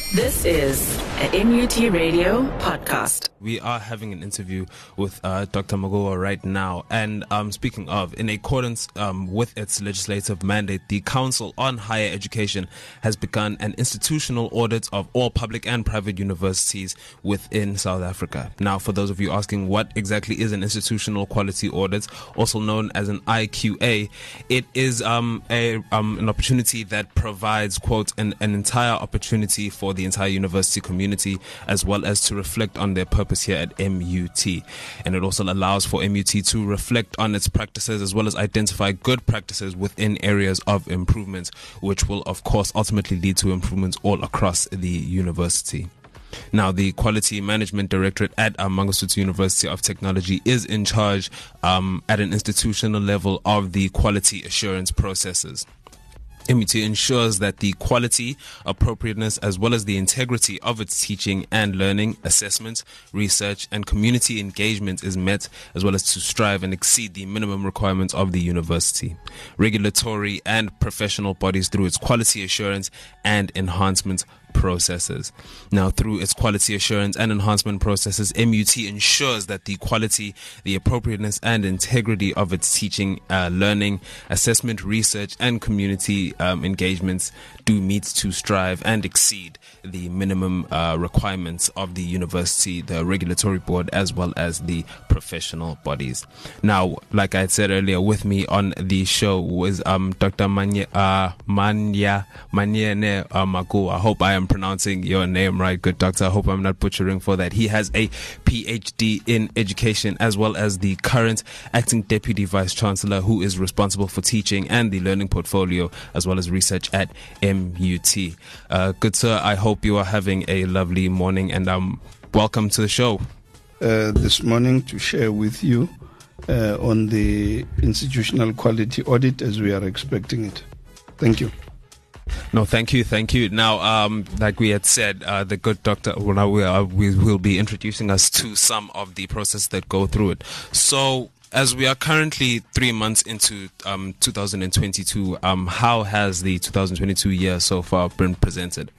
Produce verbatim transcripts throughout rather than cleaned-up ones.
This is a N U T Radio podcast. We are having an interview with uh, Doctor Magoa right now. And um, speaking of, in accordance um, with its legislative mandate, the Council on Higher Education has begun an institutional audit of all public and private universities within South Africa. Now, for those of you asking what exactly is an institutional quality audit, also known as an I Q A, it is um, a um, an opportunity that provides, quote, an, an entire opportunity for the entire university community, as well as to reflect on their purpose here at M U T. And it also allows for M U T to reflect on its practices as well as identify good practices within areas of improvement, which will of course ultimately lead to improvements all across the university. Now, the Quality Management Directorate at um, Mangosuthu University of Technology is in charge um, at an institutional level of the quality assurance processes. M U T ensures that the quality, appropriateness, as well as the integrity of its teaching and learning, assessment, research, and community engagement is met, as well as to strive and exceed the minimum requirements of the university. Regulatory and professional bodies through its quality assurance and enhancement processes. Now, through its quality assurance and enhancement processes, M U T ensures that the quality, the appropriateness, and integrity of its teaching, uh, learning, assessment, research, and community um, engagements do meet to strive and exceed the minimum uh, requirements of the university, the regulatory board, as well as the professional bodies. Now, like I said earlier, with me on the show was um, Doctor Manya, uh, Manya Manyene uh, Magoa. I hope I am pronouncing your name right, good doctor. I hope I'm not butchering for that. He has a P H D in education, as well as the current acting deputy vice chancellor, who is responsible for teaching and the learning portfolio, as well as research at M U T. Uh, good sir, I hope you are having a lovely morning, and um, welcome to the show. Uh, this morning to share with you uh, on the institutional quality audit as we are expecting it. Thank you. No, thank you, thank you. Now, um, like we had said, uh, the good doctor, well, now we, uh, we will be introducing us to some of the processes that go through it. So, as we are currently three months into um, two thousand twenty-two, um, how has the two thousand twenty-two year so far been presented?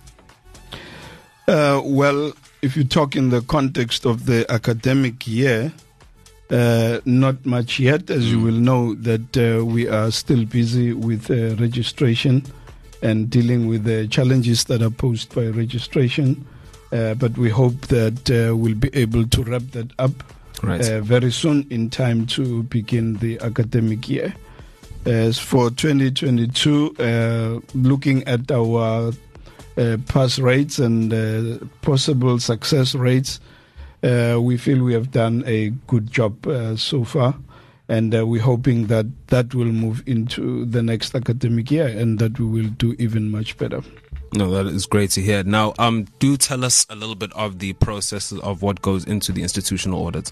Uh, well, if you talk in the context of the academic year, uh, not much yet. As mm. you will know, that uh, we are still busy with uh, registration and dealing with the challenges that are posed by registration. Uh, but we hope that uh, we'll be able to wrap that up right. uh, very soon in time to begin the academic year. As for twenty twenty-two, uh, looking at our uh, pass rates and uh, possible success rates, uh, we feel we have done a good job uh, so far. And uh, we're hoping that that will move into the next academic year and that we will do even much better. No, that is great to hear. Now, um, do tell us a little bit of the process of what goes into the institutional audit.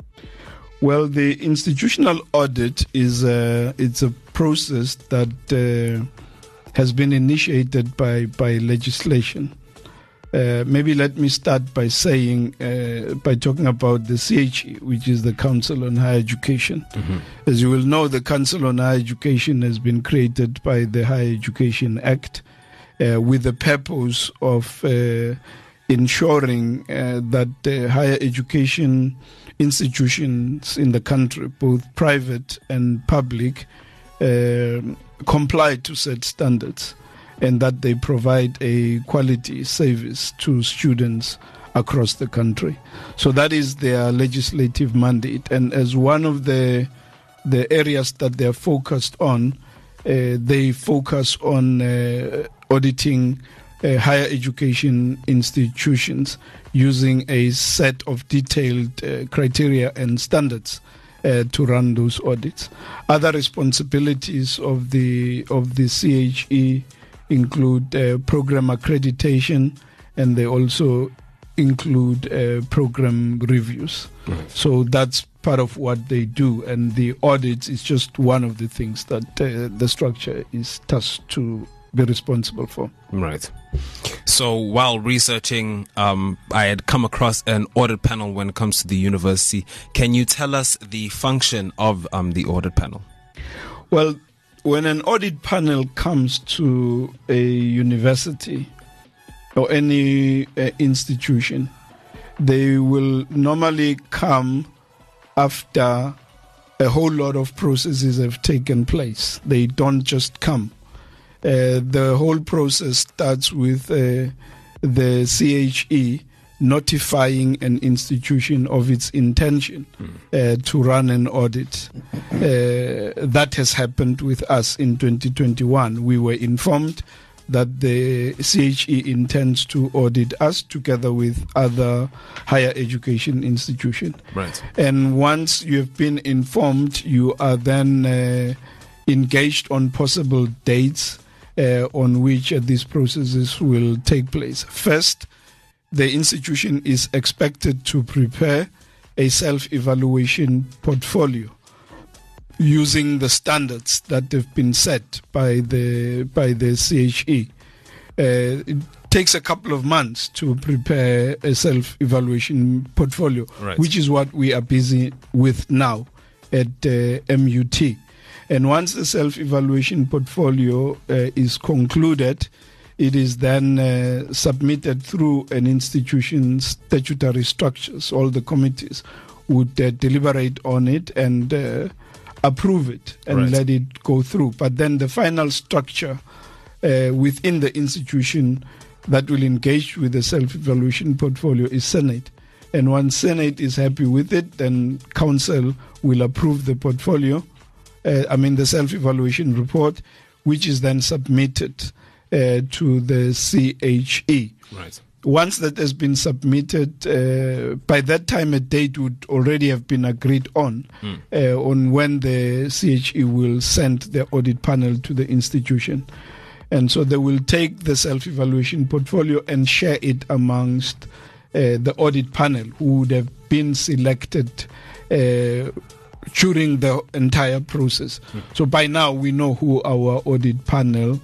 Well, the institutional audit is a, it's a process that uh, has been initiated by, by legislation. Uh, maybe let me start by saying, uh, by talking about the C H E, which is the Council on Higher Education. Mm-hmm. As you will know, the Council on Higher Education has been created by the Higher Education Act uh, with the purpose of uh, ensuring uh, that uh, higher education institutions in the country, both private and public, uh, comply to set standards, and that they provide a quality service to students across the country. So that is their legislative mandate. And as one of the the areas that they're focused on, uh, they focus on uh, auditing uh, higher education institutions using a set of detailed uh, criteria and standards Uh, to run those audits. Other responsibilities of the of the C H E include uh, program accreditation, and they also include uh, program reviews. Right. So that's part of what they do, and the audits is just one of the things that uh, the structure is tasked to be responsible for. Right. So while researching, um, I had come across an audit panel when it comes to the university. Can you tell us the function of um, the audit panel? Well, when an audit panel comes to a university, or any uh, institution, they will normally come after a whole lot of processes have taken place. They don't just come. Uh, the whole process starts with uh, the C H E notifying an institution of its intention uh, to run an audit. Uh, that has happened with us in twenty twenty-one. We were informed that the C H E intends to audit us together with other higher education institutions. Right. And once you have been informed, you are then uh, engaged on possible dates uh, on which uh, these processes will take place. First, the institution is expected to prepare a self-evaluation portfolio using the standards that have been set by the by the C H E. Uh, it takes a couple of months to prepare a self-evaluation portfolio, right. which is what we are busy with now at uh, M U T. And once the self-evaluation portfolio uh, is concluded, it is then uh, submitted through an institution's statutory structures. All the committees would uh, deliberate on it and uh, approve it and right. let it go through. But then the final structure uh, within the institution that will engage with the self-evaluation portfolio is Senate. And once Senate is happy with it, then Council will approve the portfolio, uh, I mean the self-evaluation report, which is then submitted uh, to the C H E. Right. Once that has been submitted, uh, by that time a date would already have been agreed on, mm. uh, on when the C H E will send the audit panel to the institution. And so they will take the self-evaluation portfolio and share it amongst uh, the audit panel who would have been selected uh, during the entire process. Mm. So by now we know who our audit panel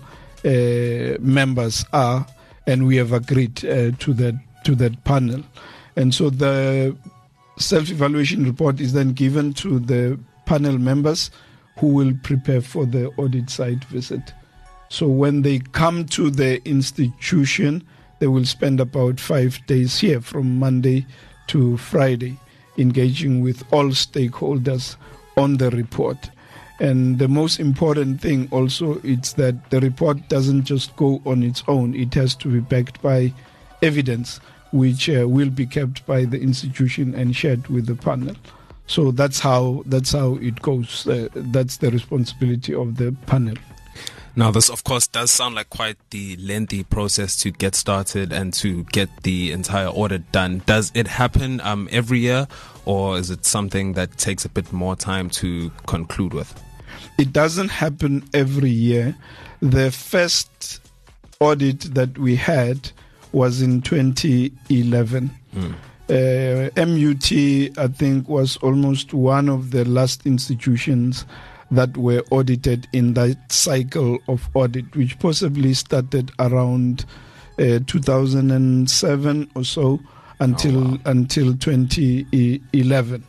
uh, members are, and we have agreed uh, to that to that panel. And so the self-evaluation report is then given to the panel members who will prepare for the audit site visit. So when they come to the institution, they will spend about five days here from Monday to Friday, engaging with all stakeholders on the report. And the most important thing also is that the report doesn't just go on its own. It has to be backed by evidence, which uh, will be kept by the institution and shared with the panel. So that's how that's how it goes. Uh, that's the responsibility of the panel. Now, this, of course, does sound like quite the lengthy process to get started and to get the entire audit done. Does it happen um, every year, or is it something that takes a bit more time to conclude with? It doesn't happen every year. The first audit that we had was in twenty eleven. Mm. Uh, M U T, I think, was almost one of the last institutions that were audited in that cycle of audit, which possibly started around uh, two thousand seven or so until oh, wow. until twenty eleven.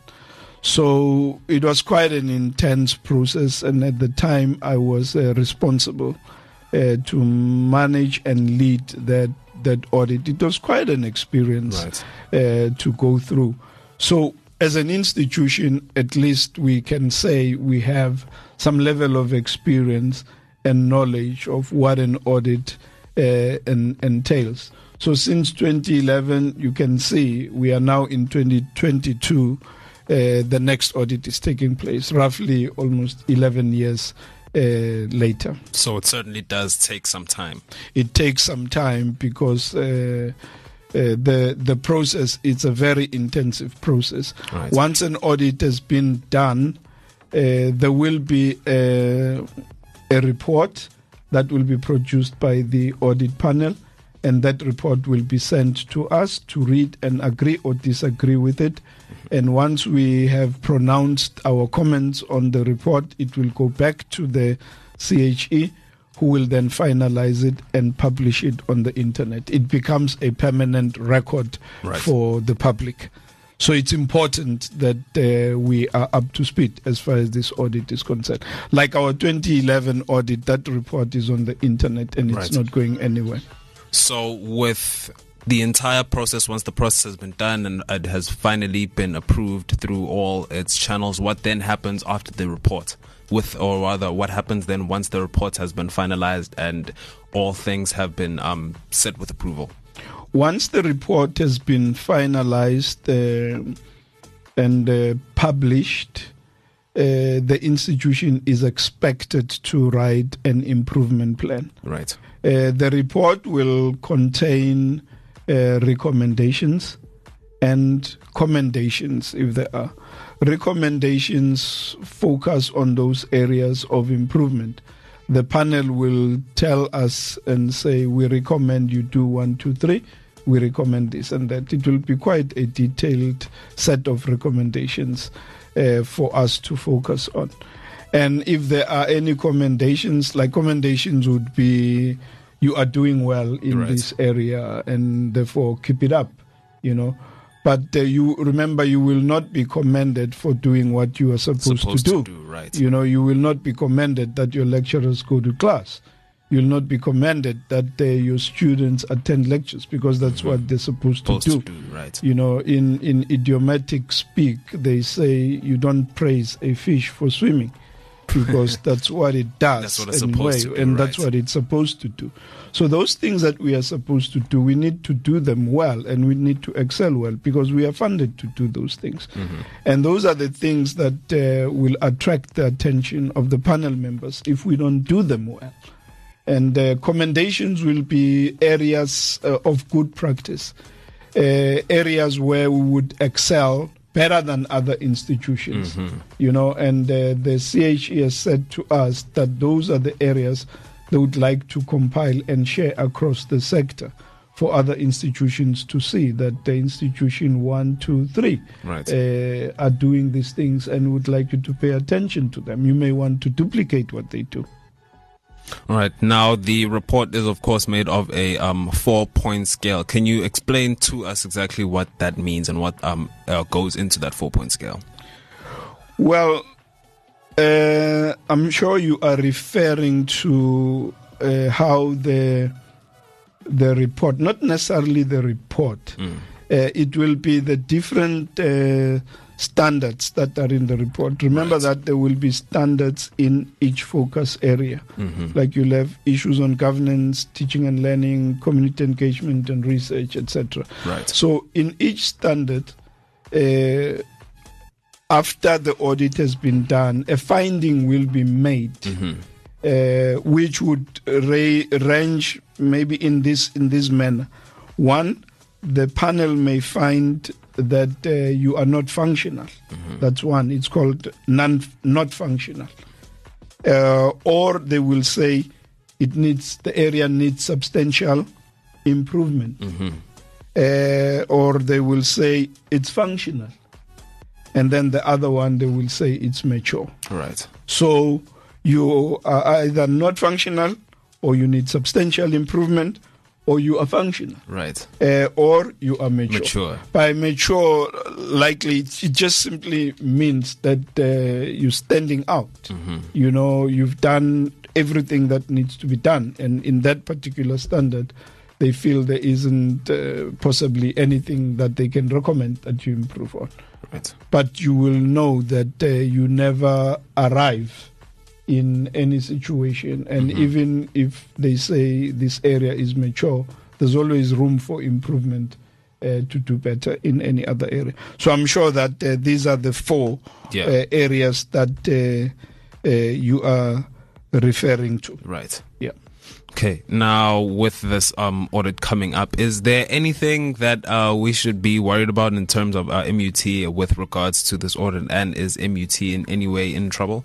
So it was quite an intense process, and at the time I was uh, responsible uh, to manage and lead that that audit. It was quite an experience right. uh, to go through. So as an institution, at least we can say we have some level of experience and knowledge of what an audit uh, en- entails. So since twenty eleven, you can see we are now in twenty twenty-two. Uh, the next audit is taking place, roughly almost eleven years uh, later. So it certainly does take some time. It takes some time because uh, uh, the the process is a very intensive process. Right. Once an audit has been done, uh, there will be a, a report that will be produced by the audit panel, and that report will be sent to us to read and agree or disagree with it. And once we have pronounced our comments on the report, it will go back to the C H E, who will then finalize it and publish it on the internet. It becomes a permanent record right. for the public. So it's important that uh, we are up to speed as far as this audit is concerned. Like our twenty eleven audit, that report is on the internet and it's right. not going anywhere. So with the entire process, once the process has been done and it has finally been approved through all its channels, what then happens after the report? With, or rather, what happens then once the report has been finalized and all things have been um, set with approval? Once the report has been finalized uh, and uh, published, uh, the institution is expected to write an improvement plan. Right. Uh, the report will contain uh, recommendations and commendations, if there are. Recommendations focus on those areas of improvement. The panel will tell us and say, we recommend you do one, two, three. We recommend this and that. It will be quite a detailed set of recommendations uh, for us to focus on. And if there are any commendations, like commendations would be, you are doing well in right. this area and therefore keep it up, you know. But uh, you remember, you will not be commended for doing what you are supposed, supposed to do. To do right. You know, you will not be commended that your lecturers go to class. You'll not be commended that uh, your students attend lectures, because that's mm-hmm. what they're supposed, supposed to do. To do right. You know, in, in idiomatic speak, they say you don't praise a fish for swimming, because that's what it does. That's what it's anyway, supposed to do, and right. that's what it's supposed to do. So those things that we are supposed to do, we need to do them well, and we need to excel well, because we are funded to do those things. Mm-hmm. And those are the things that uh, will attract the attention of the panel members if we don't do them well. And uh, commendations will be areas uh, of good practice, uh, areas where we would excel better than other institutions, mm-hmm. you know, and uh, the C H E has said to us that those are the areas they would like to compile and share across the sector for other institutions to see that the institution one, two, three right. uh, are doing these things and would like you to pay attention to them. You may want to duplicate what they do. All right. Now, the report is, of course, made of a um, four-point scale. Can you explain to us exactly what that means and what um, uh, goes into that four-point scale? Well, uh, I'm sure you are referring to uh, how the the report, not necessarily the report, mm. uh, it will be the different uh, standards that are in the report. Remember right. that there will be standards in each focus area. Mm-hmm. Like you'll have issues on governance, teaching and learning, community engagement and research, et cetera. Right. So in each standard, uh, after the audit has been done, a finding will be made, mm-hmm. uh, which would ra- range maybe in this in this manner. One, the panel may find that uh, you are not functional. Mm-hmm. That's one. It's called non not functional. Uh, or they will say it needs the area needs substantial improvement. Mm-hmm. Uh, or they will say it's functional. And then the other one, they will say it's mature. Right. So you are either not functional, or you need substantial improvement, or you are functional. Right. Uh, or you are mature. Mature. By mature, likely, it just simply means that uh, you're standing out. Mm-hmm. You know, you've done everything that needs to be done. And in that particular standard, they feel there isn't uh, possibly anything that they can recommend that you improve on. Right. But you will know that uh, you never arrive in any situation, and mm-hmm. even if they say this area is mature, there's always room for improvement uh, to do better in any other area. So I'm sure that uh, these are the four yeah. uh, areas that uh, uh, you are referring to. Right. Yeah. Okay. Now, with this um, audit coming up, is there anything that uh, we should be worried about in terms of uh, M U T with regards to this audit, and is M U T in any way in trouble?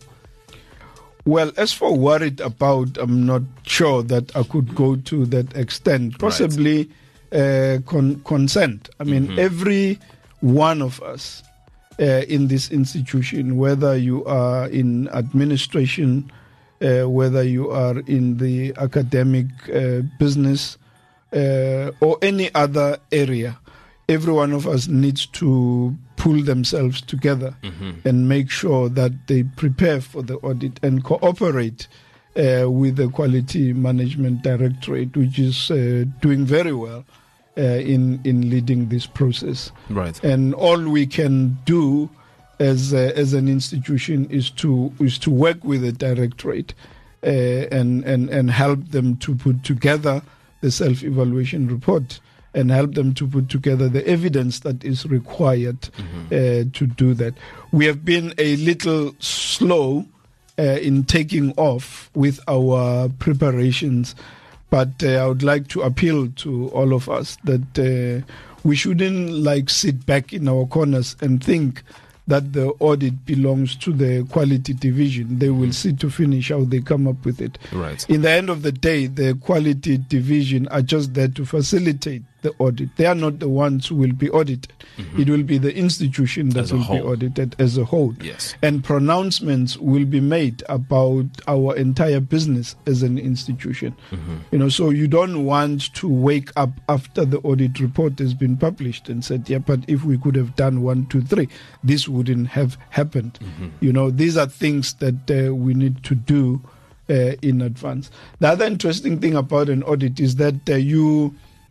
Well, as for worried about, I'm not sure that I could go to that extent. Possibly right. uh, con- consent. I mean, mm-hmm. every one of us uh, in this institution, whether you are in administration, uh, whether you are in the academic uh, business, uh, or any other area, every one of us needs to pull themselves together mm-hmm. and make sure that they prepare for the audit and cooperate uh, with the Quality Management Directorate, which is uh, doing very well uh, in in leading this process. Right. And all we can do as uh, as an institution is to is to work with the directorate uh, and and and help them to put together the self-evaluation report and help them to put together the evidence that is required mm-hmm. uh, to do that. We have been a little slow uh, in taking off with our preparations, but uh, I would like to appeal to all of us that uh, we shouldn't like sit back in our corners and think that the audit belongs to the quality division. They will see to finish how they come up with it. Right. In the end of the day, the quality division are just there to facilitate the audit. They are not the ones who will be audited. Mm-hmm. It will be the institution that will be audited as a whole. Yes. And pronouncements will be made about our entire business as an institution. Mm-hmm. You know, so you don't want to wake up after the audit report has been published and said, yeah, but if we could have done one, two, three, this wouldn't have happened. Mm-hmm. You know, these are things that uh, we need to do uh, in advance. The other interesting thing about an audit is that uh, you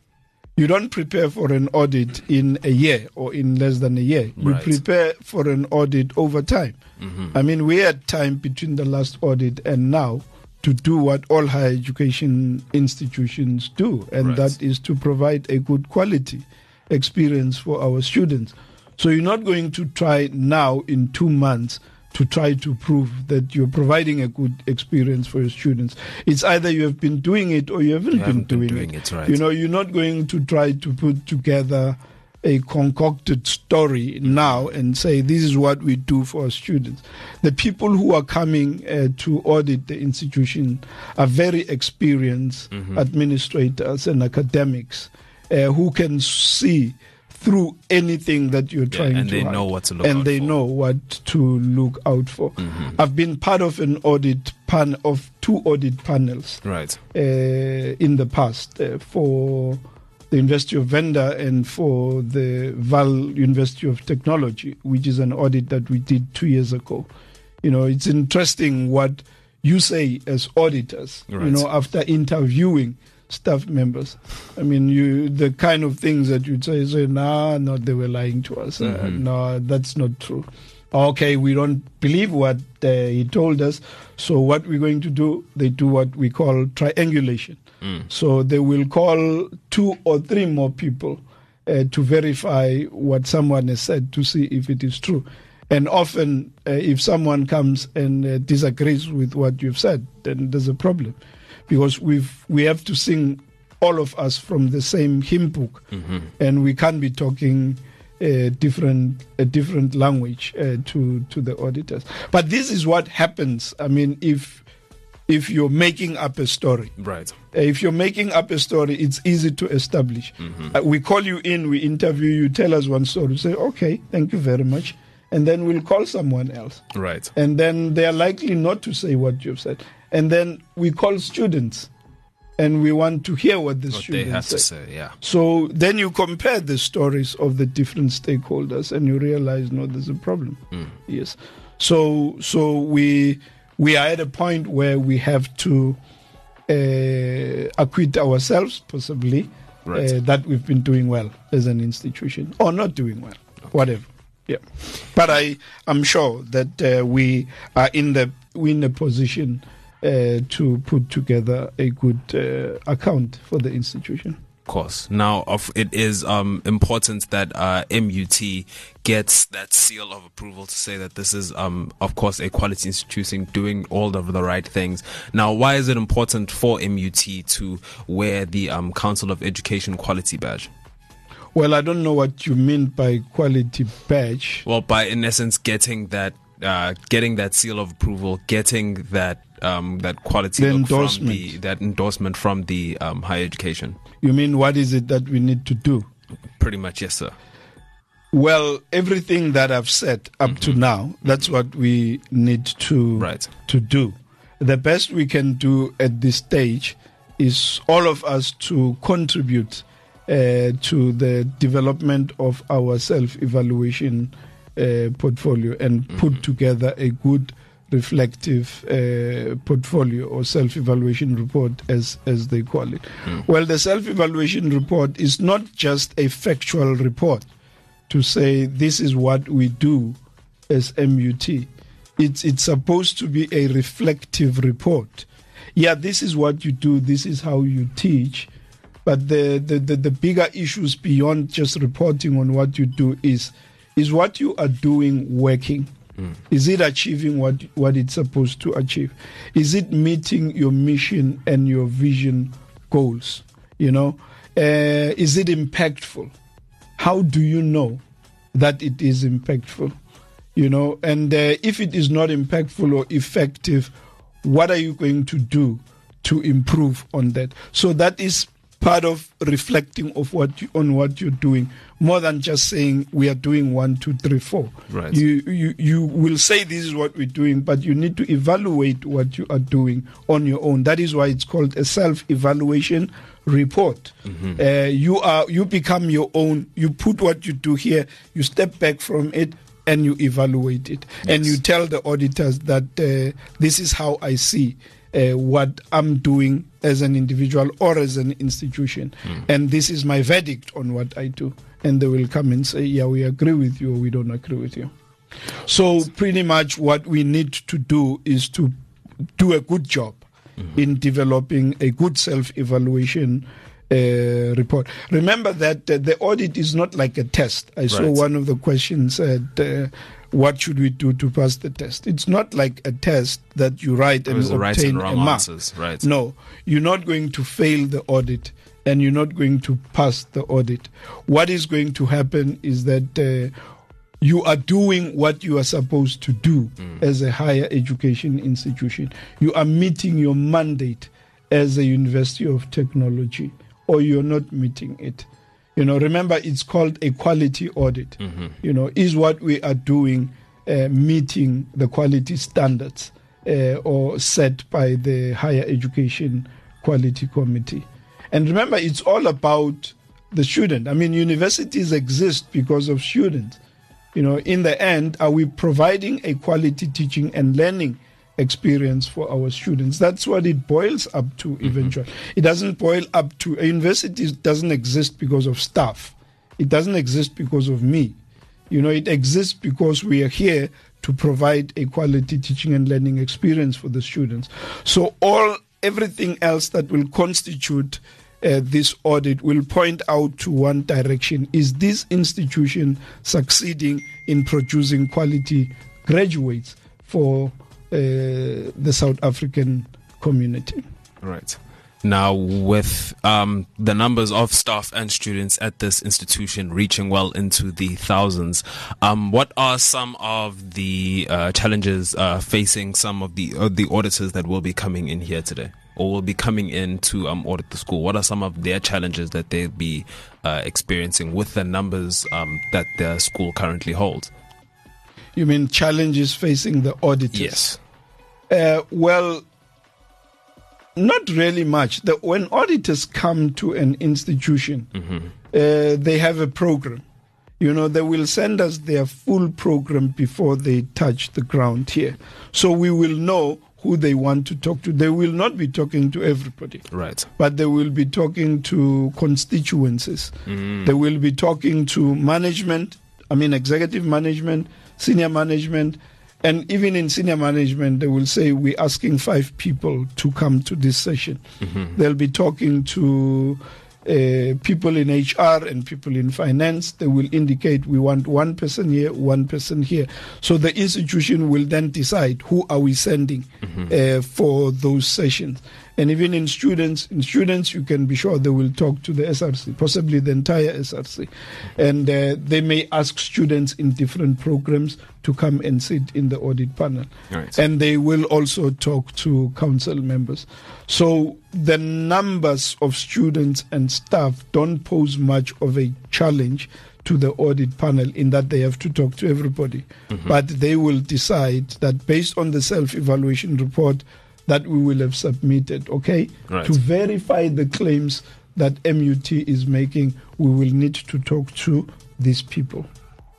you don't prepare for an audit in a year or in less than a year. You Right. prepare for an audit over time. Mm-hmm. I mean, we had time between the last audit and now to do what all higher education institutions do, and Right. that is to provide a good quality experience for our students. So you're not going to try now in two months to try to prove that you're providing a good experience for your students. It's either you have been doing it or you haven't, You been, haven't been doing, doing it. it, right. You know, you're not going to try to put together a concocted story now and say this is what we do for our students. The people who are coming uh, to audit the institution are very experienced mm-hmm. administrators and academics uh, who can see through anything that you're Yeah, trying and to they hide. know what to look and out they for. know what to look out for. Mm-hmm. I've been part of an audit pan of two audit panels Right. uh, in the past uh, for the University of Venda and for the Val University of Technology, which is an audit that we did two years ago. You know, it's interesting what you say as auditors, Right. you know, after interviewing staff members. I mean, you the kind of things that you'd say, say nah, no, they were lying to us. Uh, Mm-hmm. no, that's not true. Okay, we don't believe what uh, he told us. So what we're going to do, they do what we call triangulation. Mm. So they will call two or three more people uh, to verify what someone has said to see if it is true. And often, uh, if someone comes and uh, disagrees with what you've said, then there's a problem. Because we've we have to sing, all of us, from the same hymn book, mm-hmm. and we can't be talking a different a different language uh, to to the auditors. But this is what happens. I mean, if if you're making up a story, Right. uh, if you're making up a story, it's easy to establish. Mm-hmm. Uh, we call you in, we interview you, tell us one story, say, okay, thank you very much, and then we'll call someone else. Right. And then they are likely not to say what you've said. And then we call students and we want to hear what the What students they have say. to say, yeah. So then you compare the stories of the different stakeholders and you realize, no, there's a problem. Mm. Yes. So so we we are at a point where we have to uh, acquit ourselves, possibly, Right. uh, that we've been doing well as an institution or not doing well, okay. whatever. Yeah. But I am sure that uh, we are in the we in a position Uh, to put together a good uh, account for the institution. Of course. Now, of, it is um, important that uh, M U T gets that seal of approval to say that this is, um, of course, a quality institution doing all of the right things. Now, why is it important for M U T to wear the um, Council of Education Quality Badge? Well, I don't know what you mean by quality badge. Well, by, in essence, getting that uh, getting that seal of approval, getting that um, that quality The look from endorsement. the, that endorsement from the um, higher education. You mean what is it that we need to do? Pretty much, yes, sir. Well, everything that I've said up Mm-hmm. to now, that's what we need to Right. to do. The best we can do at this stage is all of us to contribute uh, to the development of our self-evaluation uh, portfolio and mm-hmm. put together a good reflective uh, portfolio or self-evaluation report, as as they call it. Mm. Well, the self-evaluation report is not just a factual report to say this is what we do as M U T. It's it's supposed to be a reflective report. Yeah, this is what you do, this is how you teach. But the, the, the, the bigger issues beyond just reporting on what you do is is what you are doing working? Mm. Is it achieving what, what it's supposed to achieve? Is it meeting your mission and your vision goals? You know, uh, is it impactful? How do you know that it is impactful? You know, and uh, if it is not impactful or effective, what are you going to do to improve on that? So that is part of reflecting of what you, on what you're doing, more than just saying we are doing one, two, three, four. Right. You you you will say this is what we're doing, but you need to evaluate what you are doing on your own. That is why it's called a self-evaluation report. Mm-hmm. Uh, you are you become your own. You put what you do here. You step back from it and you evaluate it, yes. And you tell the auditors that uh, this is how I see uh, what I'm doing as an individual or as an institution, mm. and this is my verdict on what I do. And they will come and say, yeah, we agree with you or we don't agree with you. So pretty much what we need to do is to do a good job mm-hmm. in developing a good self-evaluation uh, report. Remember that uh, the audit is not like a test. I right. saw one of the questions said, uh, what should we do to pass the test? It's not like a test that you write and obtain right and a mark. Answers, right. No, you're not going to fail the audit and you're not going to pass the audit. What is going to happen is that uh, you are doing what you are supposed to do mm. as a higher education institution. You are meeting your mandate as a University of Technology, or you're not meeting it. You know, remember, it's called a quality audit. Mm-hmm. You know, is what we are doing uh, meeting the quality standards uh, or set by the Higher Education Quality Committee? And remember, it's all about the student. I mean, universities exist because of students. You know, in the end, are we providing a quality teaching and learning experience for our students? That's what it boils up to eventually. Mm-hmm. It doesn't boil up to, a university doesn't exist because of staff. It doesn't exist because of me. You know, it exists because we are here to provide a quality teaching and learning experience for the students. So all, everything else that will constitute uh, this audit will point out to one direction. Is this institution succeeding in producing quality graduates for Uh, the South African community? Right. Now, with um, the numbers of staff and students at this institution reaching well into the thousands, um, what are some of the uh, challenges uh, facing some of the uh, the auditors that will be coming in here today, or will be coming in to um, audit the school? What are some of their challenges that they'll be uh, experiencing with the numbers um, that the school currently holds? You mean challenges facing the auditors? Yes. Uh, well, not really much. The, when auditors come to an institution, mm-hmm. uh, they have a program. You know, they will send us their full program before they touch the ground here. So we will know who they want to talk to. They will not be talking to everybody. Right. But they will be talking to constituencies. Mm. They will be talking to management, I mean executive management, senior management, and even in senior management, they will say, we're asking five people to come to this session. Mm-hmm. They'll be talking to uh, people in H R and people in finance. They will indicate we want one person here, one person here. So the institution will then decide who are we sending mm-hmm. uh, for those sessions. And even in students, in students, you can be sure they will talk to the S R C, possibly the entire S R C. And uh, they may ask students in different programs to come and sit in the audit panel. Right. And they will also talk to council members. So the numbers of students and staff don't pose much of a challenge to the audit panel in that they have to talk to everybody. Mm-hmm. But they will decide that based on the self-evaluation report that we will have submitted, okay, right. to verify the claims that M U T is making, we will need to talk to these people.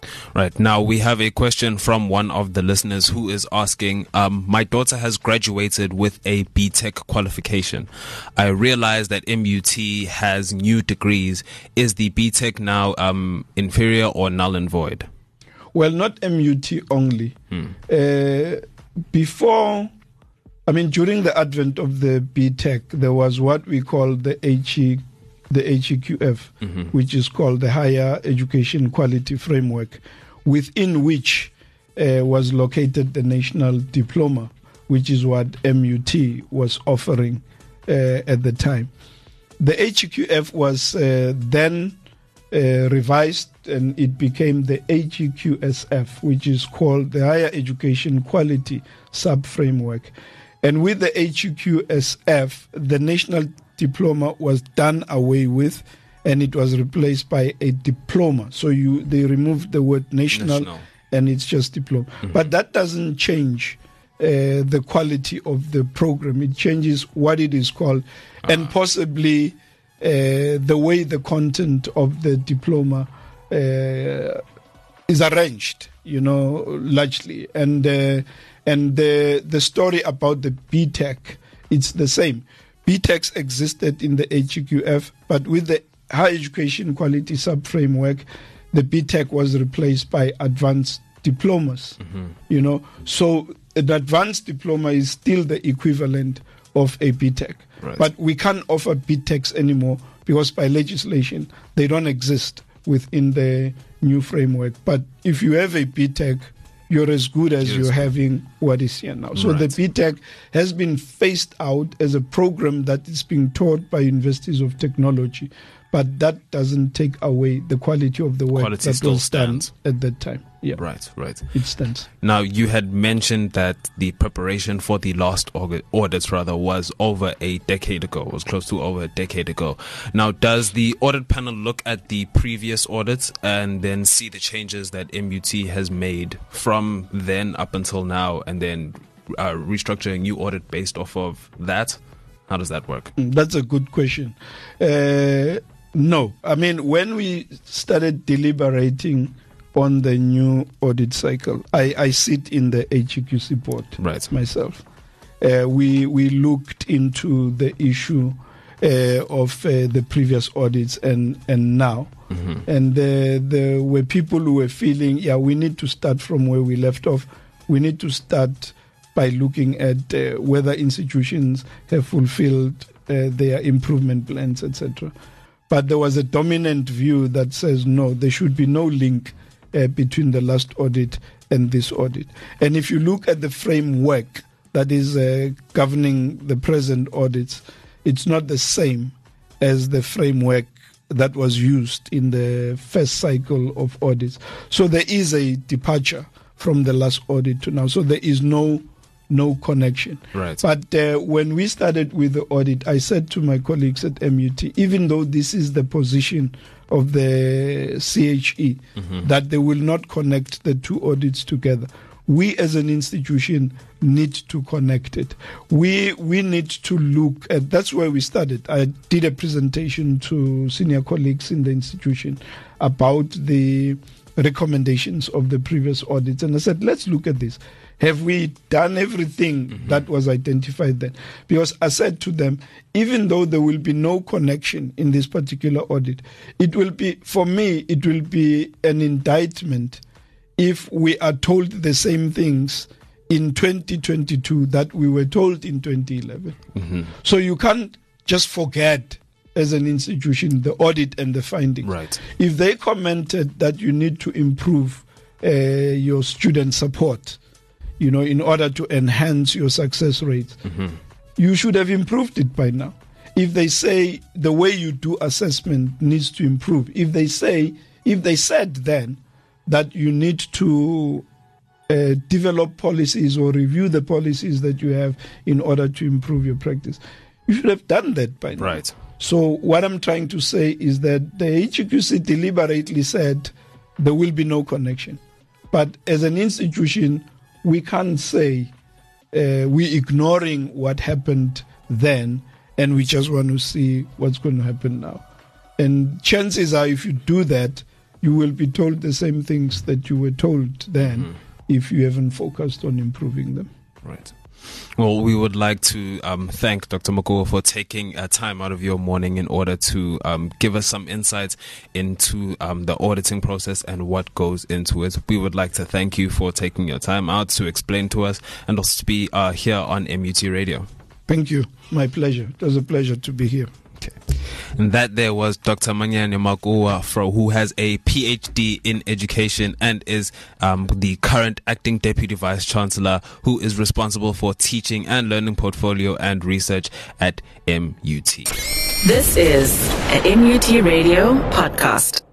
Right. Now, we have a question from one of the listeners who is asking, um, my daughter has graduated with a B Tech qualification. I realize that M U T has new degrees. Is the B Tech now um, inferior or null and void? Well, not M U T only. Hmm. Uh, before, I mean, during the advent of the B Tech, there was what we call the H E, the H E Q F, mm-hmm. which is called the Higher Education Quality Framework, within which uh, was located the National Diploma, which is what M U T was offering uh, at the time. The H E Q F was uh, then uh, revised and it became the H E Q S F, which is called the Higher Education Quality Sub-Framework. And with the H E Q S F, the National Diploma was done away with and it was replaced by a diploma. So you they removed the word national, national. and it's just diploma. Mm-hmm. But that doesn't change uh, the quality of the program. It changes what it is called uh-huh. and possibly uh, the way the content of the diploma uh, is arranged, you know, largely. And uh, and the the story about the B Tech, it's the same. B Techs existed in the H E Q F, but with the Higher Education Quality Sub-Framework, the B Tech was replaced by advanced diplomas. Mm-hmm. You know, so an advanced diploma is still the equivalent of a B Tech. Right. But we can't offer B Techs anymore because by legislation, they don't exist within the new framework. But if you have a B Tech, you're as good as yes. you're having what is here now. So right. the B Tech has been phased out as a program that is being taught by universities of technology. But that doesn't take away the quality of the work quality that was done at that time. Yeah. Right, right. It stands. Now, you had mentioned that the preparation for the last audits, rather, was over a decade ago, was close to over a decade ago. Now, does the audit panel look at the previous audits and then see the changes that M U T has made from then up until now and then uh, restructure a new audit based off of that? How does that work? That's a good question. Uh, no. I mean, when we started deliberating on the new audit cycle, I, I sit in the H E Q C board right. myself. Uh, we we looked into the issue uh, of uh, the previous audits and, and now. Mm-hmm. And uh, there were people who were feeling, yeah, we need to start from where we left off. We need to start by looking at uh, whether institutions have fulfilled uh, their improvement plans, et cetera. But there was a dominant view that says, no, there should be no link uh, between the last audit and this audit. And if you look at the framework that is uh, governing the present audits, it's not the same as the framework that was used in the first cycle of audits. So there is a departure from the last audit to now. So there is no no connection. Right. But uh, when we started with the audit, I said to my colleagues at M U T, even though this is the position of the C H E, mm-hmm. that they will not connect the two audits together, we as an institution need to connect it. We we need to look at, that's where we started. I did a presentation to senior colleagues in the institution about the recommendations of the previous audits. And I said, let's look at this. Have we done everything mm-hmm. that was identified then? Because I said to them, even though there will be no connection in this particular audit, it will be, for me, it will be an indictment if we are told the same things in twenty twenty-two that we were told in twenty eleven. Mm-hmm. So you can't just forget as an institution the audit and the findings. Right. If they commented that you need to improve uh, your student support, you know, in order to enhance your success rate, mm-hmm. you should have improved it by now. If they say the way you do assessment needs to improve, if they say, if they said then that you need to uh, develop policies or review the policies that you have in order to improve your practice, you should have done that by now. Right. So what I'm trying to say is that the H E Q C deliberately said there will be no connection. But as an institution, we can't say uh, we're ignoring what happened then and we just want to see what's going to happen now. And chances are, if you do that, you will be told the same things that you were told then Mm-hmm. if you haven't focused on improving them. Right. Well, we would like to um, thank Doctor Makoa for taking uh, time out of your morning in order to um, give us some insights into um, the auditing process and what goes into it. We would like to thank you for taking your time out to explain to us and also to be uh, here on M U T Radio. Thank you. My pleasure. It was a pleasure to be here. Okay. And that there was Doctor Manyane Makoa, Fro, who has a P H D in education and is um, the current acting deputy vice chancellor, who is responsible for teaching and learning portfolio and research at M U T. This is a M U T Radio podcast.